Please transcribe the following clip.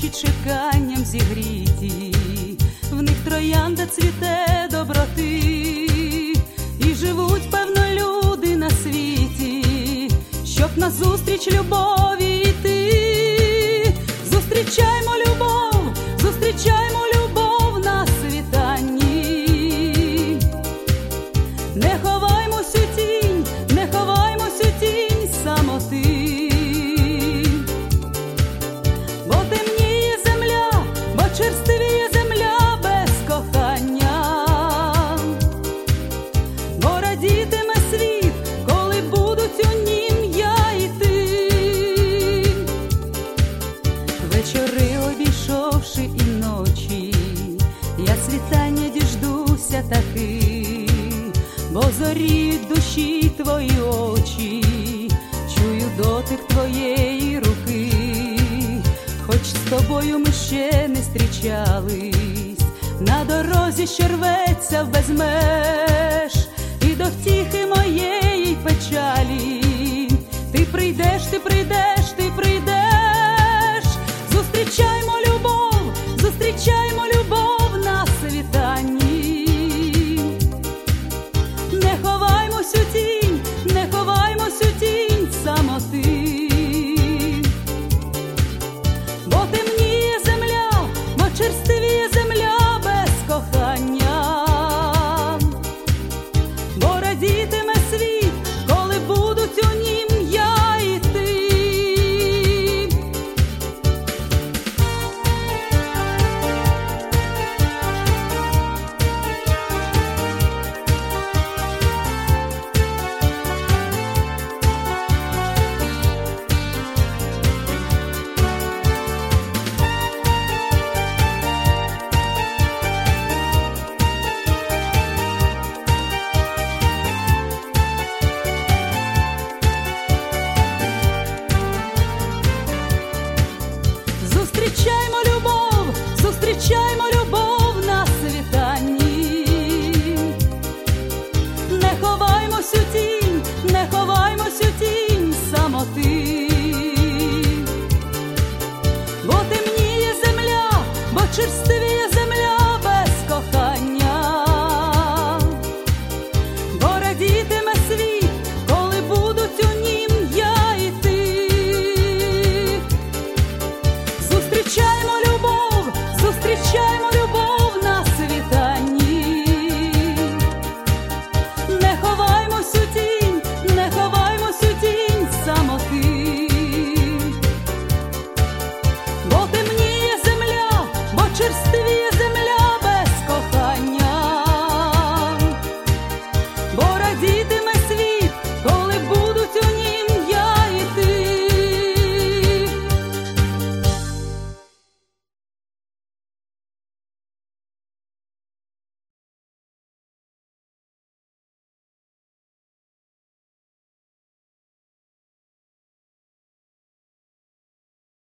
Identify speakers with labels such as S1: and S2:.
S1: серці чеканням зігріті, в них троянда цвіте доброти, і живуть, певно, люди на світі, щоб назустріч любові йти. Зустрічаймо любов, зустрічаймо любов на світанні. Не ховаймось у тінь, не ховаймось у тінь самоти. Бо темніє земля, бо черствіє земля без кохання. Бо радітиме світ, коли будуть у нім я і ти. Вечори обійшовши і ночі, я світання діждуся таки, бо зоріють душі твої очі, чую дотик твоєї руки. Хоч з тобою ми ще не зустрічались, на дорозі, що рветься в безмеж, і до втіхи моєї печалі ти прийдеш, ти прийдеш, ти прийдеш. Зустрічаймо любов, зустрічаймо любов на світанні. Не ховаймось у тінь, не ховаймось у тінь самоти. Бо темніє земля, бо черствіє земля без кохання. Бо радітиме світ, коли будуть у нім я і ти. Зустрічаймо любов, зустрічаймо